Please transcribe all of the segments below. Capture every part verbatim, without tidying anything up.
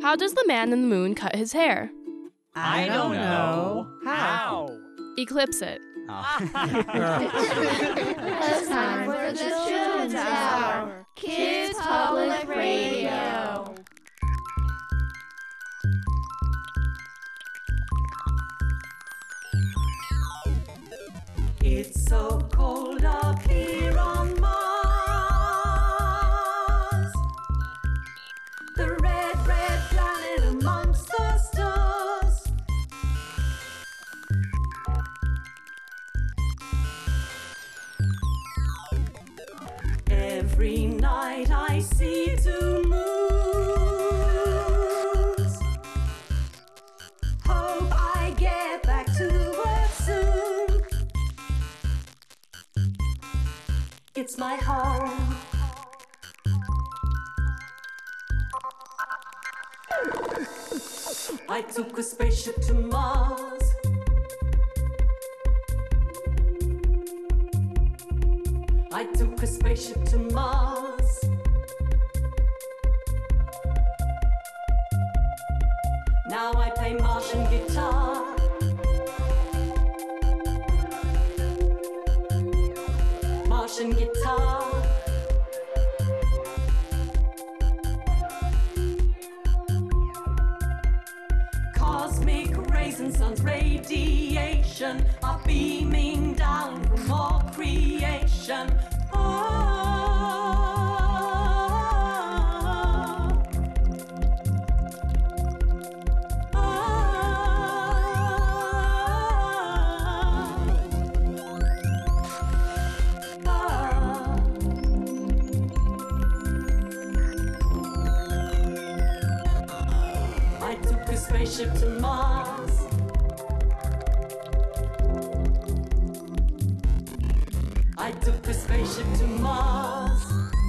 How does the man in the moon cut his hair? I don't know. How? Eclipse it. It's time for the Children's Hour. Kids Public Radio. It's so cold up here on Mars. The red, red planet amongst the stars. Every night I see two moons. Hope I get back to Earth soon. It's my home. I took a spaceship to Mars. I took a spaceship to Mars. Now I play Martian guitar. Martian guitar. Cosmic rays and sun's radiation are beaming down from all creation. Spaceship to Mars. I took a spaceship to Mars.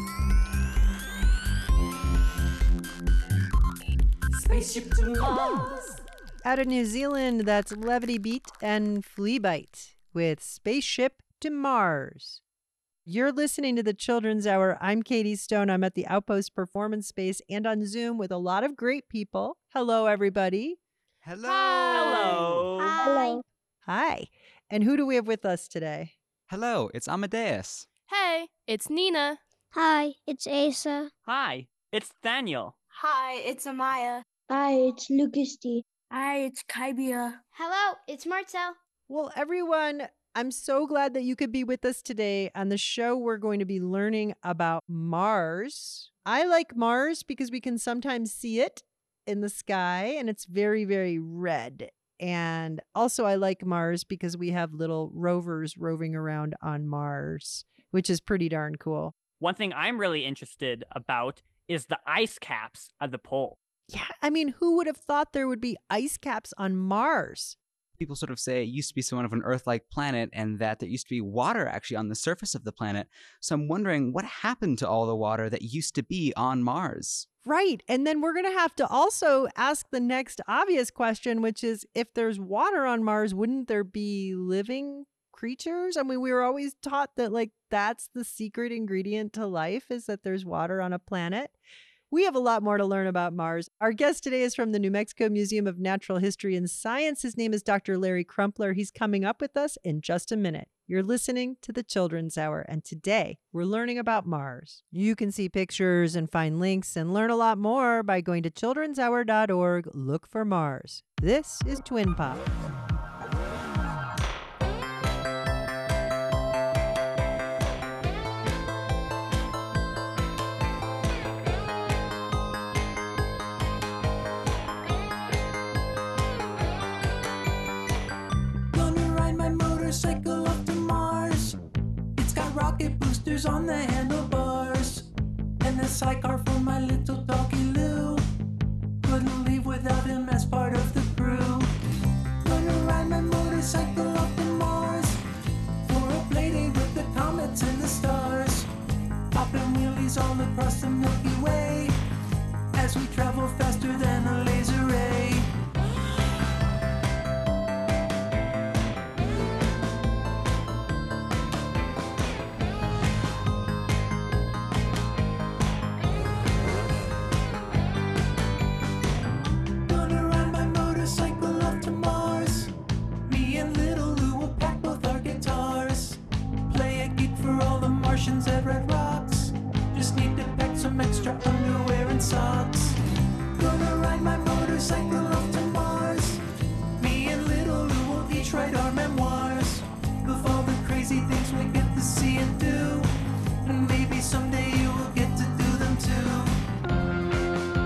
Spaceship to Mars. Out of New Zealand, that's Levity Beat and Fleabite with Spaceship to Mars. You're listening to the Children's Hour. I'm Katie Stone. I'm at the Outpost Performance Space and on Zoom with a lot of great people. Hello, everybody. Hello. Hello. Hi. Hi. And who do we have with us today? Hello, it's Amadeus. Hey, it's Nina. Hi, it's Asa. Hi, it's Daniel. Hi, it's Amaya. Hi, it's Lucas D. Hi, it's Kaibia. Hello, it's Marcel. Well, everyone, I'm so glad that you could be with us today. On the show, we're going to be learning about Mars. I like Mars because we can sometimes see it in the sky and it's very, very red. And also I like Mars because we have little rovers roving around on Mars, which is pretty darn cool. One thing I'm really interested about is the ice caps at the pole. Yeah, I mean, who would have thought there would be ice caps on Mars? People sort of say it used to be somewhat of an Earth-like planet and that there used to be water actually on the surface of the planet. So I'm wondering what happened to all the water that used to be on Mars? Right. And then we're going to have to also ask the next obvious question, which is if there's water on Mars, wouldn't there be living creatures? I mean, we were always taught that like that's the secret ingredient to life is that there's water on a planet. We have a lot more to learn about Mars. Our guest today is from the New Mexico Museum of Natural History and Science. His name is Doctor Larry Crumpler. He's coming up with us in just a minute. You're listening to the Children's Hour, and today we're learning about Mars. You can see pictures and find links and learn a lot more by going to children's hour dot org. Look for Mars. This is Twin Pop. Motorcycle up to Mars. It's got rocket boosters on the handlebars. And the sidecar for my little doggy Lou. Couldn't leave without him as part of the crew. Gonna ride my motorcycle up to Mars. For a play date with the comets and the stars. Popping wheelies all across the Milky Way. As we travel faster than a laser ray. crazy things we get to see and do. And maybe someday you will get to do them too.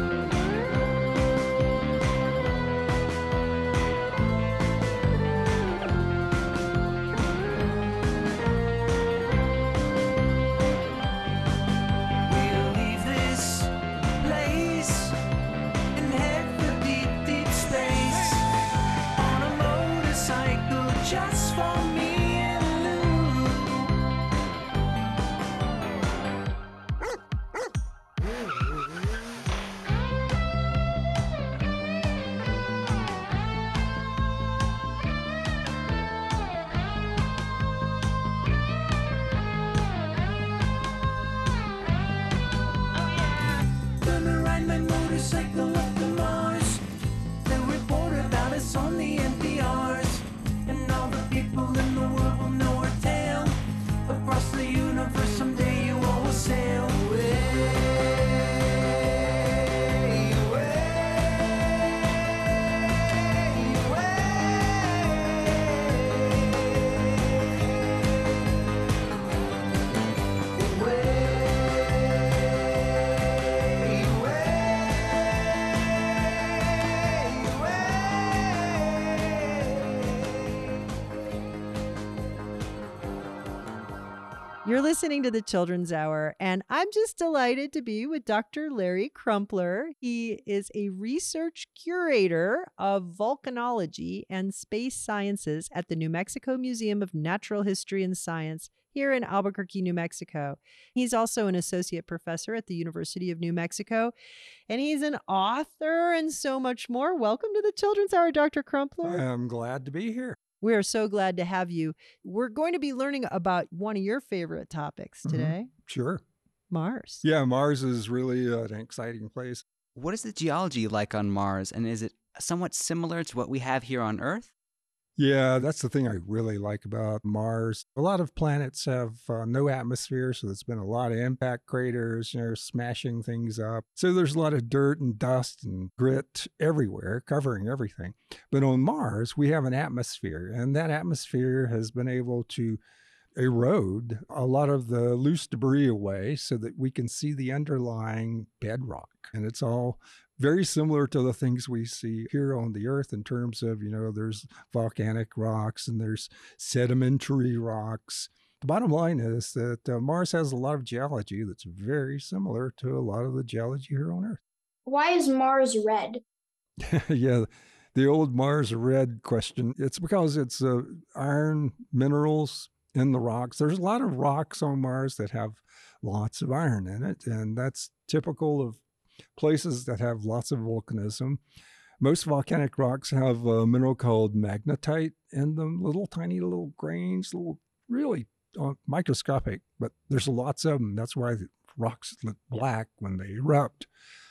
We'll leave this place and head for deep, deep space on a motorcycle just for me and Lou. Gonna ride my motorcycle up to Mars. They'll report about us on the N P Rs. And all the people in the world will know our tale. Across the universe, someday you all will sail away, You're listening to the Children's Hour, and I'm just delighted to be with Doctor Larry Crumpler. He is a research curator of volcanology and space sciences at the New Mexico Museum of Natural History and Science here in Albuquerque, New Mexico. He's also an associate professor at the University of New Mexico, and he's an author and so much more. Welcome to the Children's Hour, Doctor Crumpler. I'm glad to be here. We are so glad to have you. We're going to be learning about one of your favorite topics today, Sure. Mars. Yeah, Mars is really uh, an exciting place. What is the geology like on Mars, and is it somewhat similar to what we have here on Earth? Yeah, that's the thing I really like about Mars. A lot of planets have uh, no atmosphere, so there's been a lot of impact craters, you know, smashing things up. So there's a lot of dirt and dust and grit everywhere, covering everything. But on Mars, we have an atmosphere, and that atmosphere has been able to erode a lot of the loose debris away so that we can see the underlying bedrock. And it's all very similar to the things we see here on the Earth in terms of, you know, there's volcanic rocks and there's sedimentary rocks. The bottom line is that uh, Mars has a lot of geology that's very similar to a lot of the geology here on Earth. Why is Mars red? Yeah, the old Mars red question. It's because it's uh, iron minerals in the rocks. There's a lot of rocks on Mars that have lots of iron in it, and that's typical of places that have lots of volcanism. Most volcanic rocks have a mineral called magnetite in them, little tiny little grains, little really uh, microscopic, but there's lots of them. That's why the rocks look black when they erupt.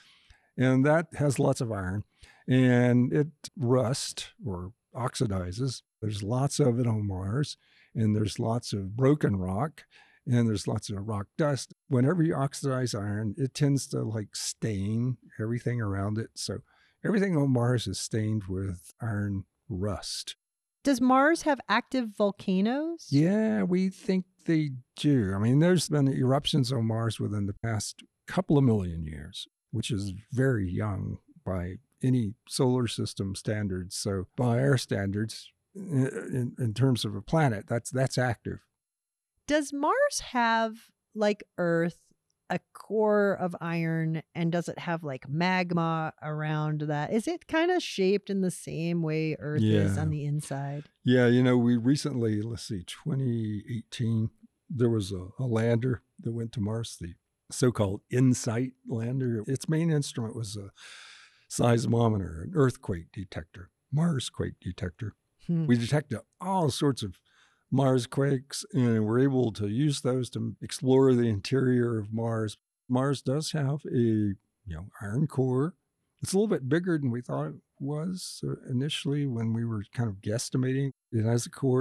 And that has lots of iron, and it rusts or oxidizes. There's lots of it on Mars, and there's lots of broken rock, and there's lots of rock dust. Whenever you oxidize iron, it tends to like stain everything around it. So everything on Mars is stained with iron rust. Does Mars have active volcanoes? Yeah, we think they do. I mean, there's been eruptions on Mars within the past couple of million years, which is very young by any solar system standards. So by our standards, in, in terms of a planet, that's that's active. Does Mars have, like Earth, a core of iron, and does it have like magma around that? Is it kind of shaped in the same way Earth is Yeah. on the inside? Yeah, you know, we recently, let's see, twenty eighteen, there was a, a lander that went to Mars, the so-called InSight lander. Its main instrument was a seismometer, an earthquake detector, Mars quake detector. Hmm. We detected all sorts of Mars quakes, and we're able to use those to explore the interior of Mars. Mars does have a you know iron core. It's a little bit bigger than we thought it was uh, initially when we were kind of guesstimating. It has a core.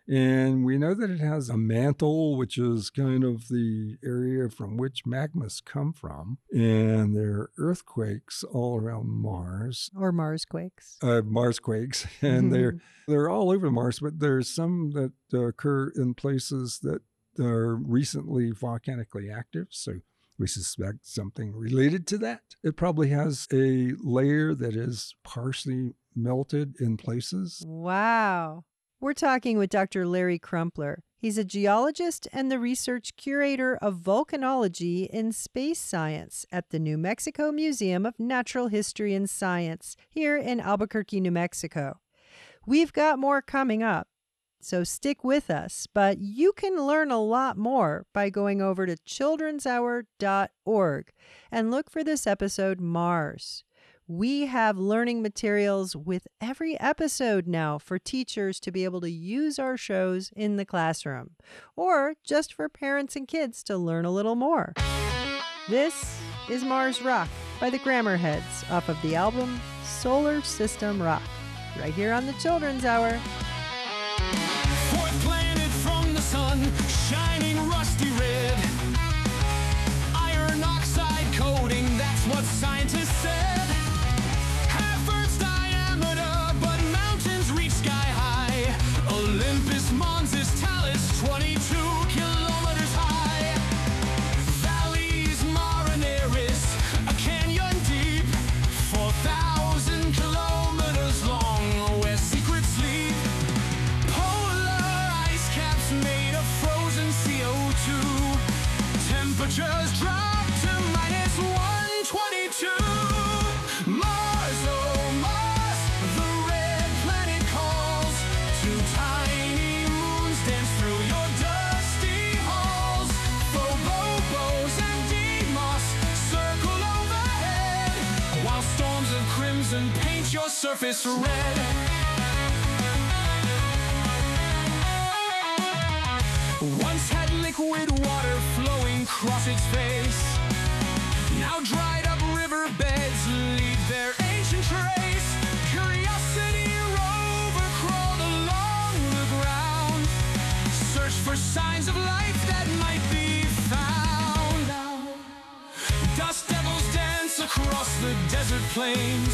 And we know that it has a mantle, which is kind of the area from which magmas come from. And there are earthquakes all around Mars. Or Mars quakes. Uh, Mars quakes. And they're, they're all over Mars, but there's some that uh, occur in places that are recently volcanically active. So we suspect something related to that. It probably has a layer that is partially melted in places. Wow. We're talking with Doctor Larry Crumpler. He's a geologist and the research curator of volcanology in space science at the New Mexico Museum of Natural History and Science here in Albuquerque, New Mexico. We've got more coming up, so stick with us. But you can learn a lot more by going over to children's hour dot org and look for this episode, Mars. We have learning materials with every episode now for teachers to be able to use our shows in the classroom, or just for parents and kids to learn a little more. This is Mars Rock by the Grammarheads off of the album Solar System Rock, right here on the Children's Hour. Fourth planet from the sun, shining rusty red. Iron oxide coating, that's what scientists said. Temperatures drop to minus one twenty-two. Mars, oh Mars, the red planet calls. Two tiny moons dance through your dusty halls. Phobos and Deimos circle overhead, while storms of crimson paint your surface red. Once had liquid water flowing across its face. Now dried up riverbeds leave their ancient trace. Curiosity rover crawled along the ground, search for signs of life that might be found. Dust devils dance across the desert plains.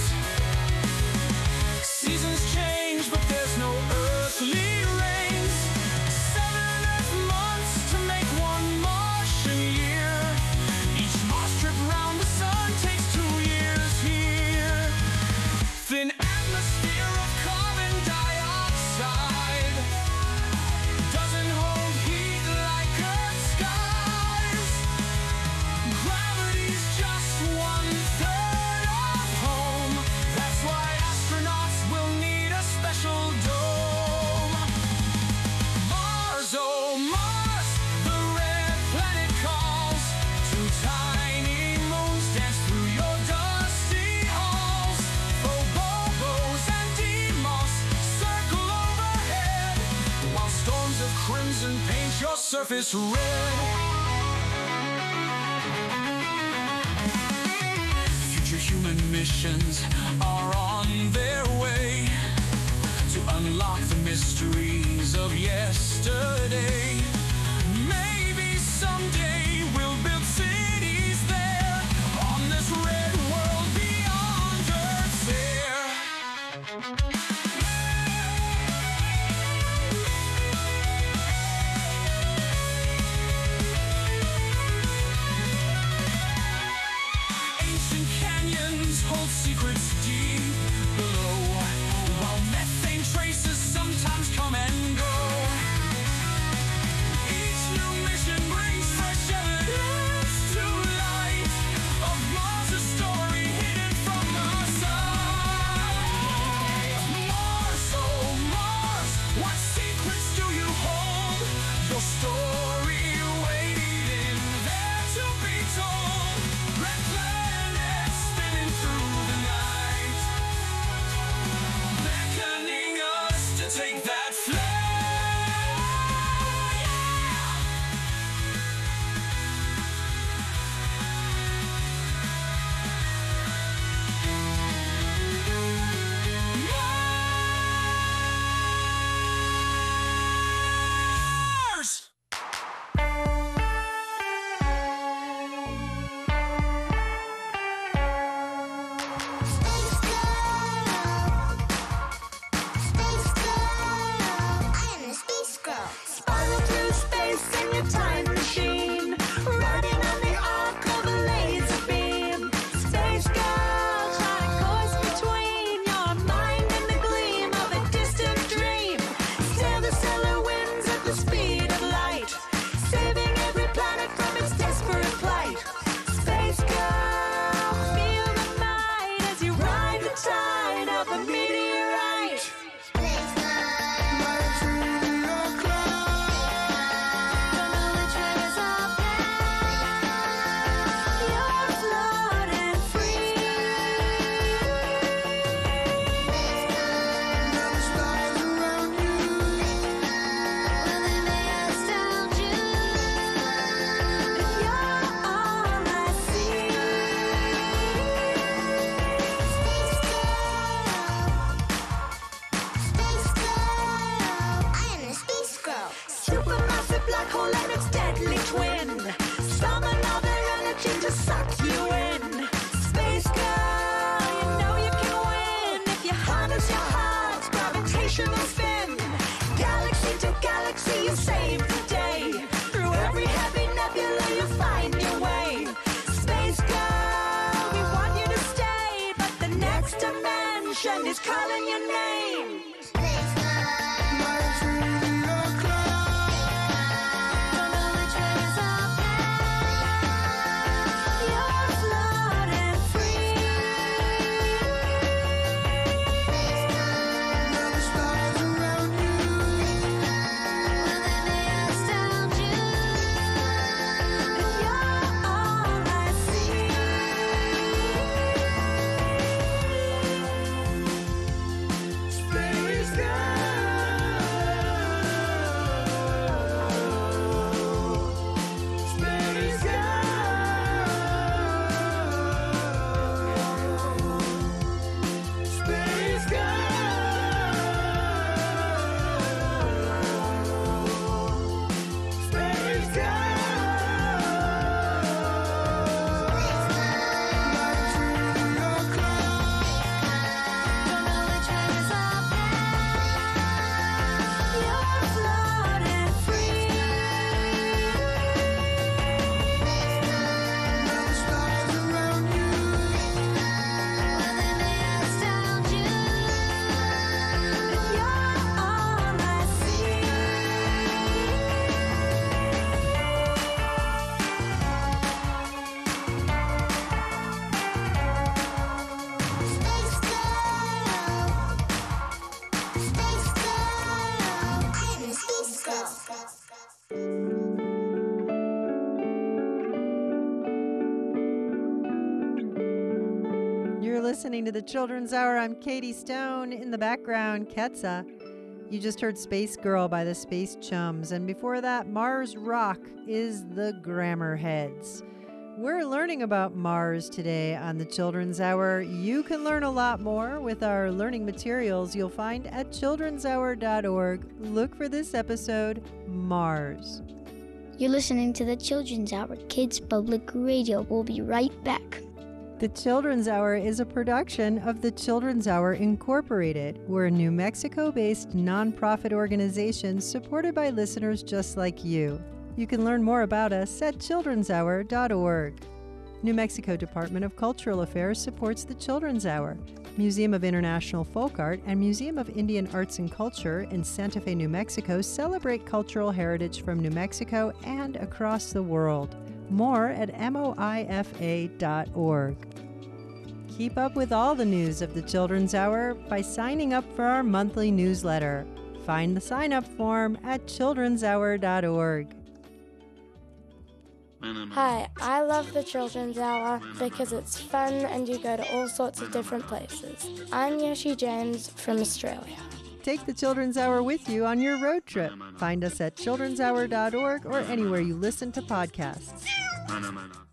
Seasons change, but there's no earthly rains. Seven Earth months to make one Martian year. Each Mars trip round the sun takes two years here. Thin atmosphere of carbon dioxide doesn't hold heat like Earth's skies. Gravity's just one third of home. That's why astronauts will need a special dome. Mars, oh Mars, the red planet calls. Two tiny moons dance through your dusty halls. Phobos and Deimos circle overhead, while storms of crimson paint your surface red. Future human missions are on their way to unlock the mysteries of yesterday. Maybe someday we'll build cities there on this red world beyond Earth's air. Ancient canyons hold secrets deep below, while methane traces sometimes come and go. listening to the Children's Hour. I'm Katie Stone. In the background, Ketsa. You just heard Space Girl by the Space Chums. And before that, Mars Rock is the Grammar Heads. We're learning about Mars today on the Children's Hour. You can learn a lot more with our learning materials you'll find at children's hour dot org. Look for this episode, Mars. You're listening to the Children's Hour, Kids Public Radio. We'll be right back. The Children's Hour is a production of the Children's Hour Incorporated. We're a New Mexico-based nonprofit organization supported by listeners just like you. You can learn more about us at children's hour dot org. New Mexico Department of Cultural Affairs supports the Children's Hour. Museum of International Folk Art and Museum of Indian Arts and Culture in Santa Fe, New Mexico celebrate cultural heritage from New Mexico and across the world. More at moifa dot org. Keep up with all the news of the Children's Hour by signing up for our monthly newsletter. Find the sign-up form at children's hour dot org. Hi, I love the Children's Hour because it's fun and you go to all sorts of different places. I'm Yoshi James from Australia. Take the Children's Hour with you on your road trip. Find us at children's hour dot org or anywhere you listen to podcasts.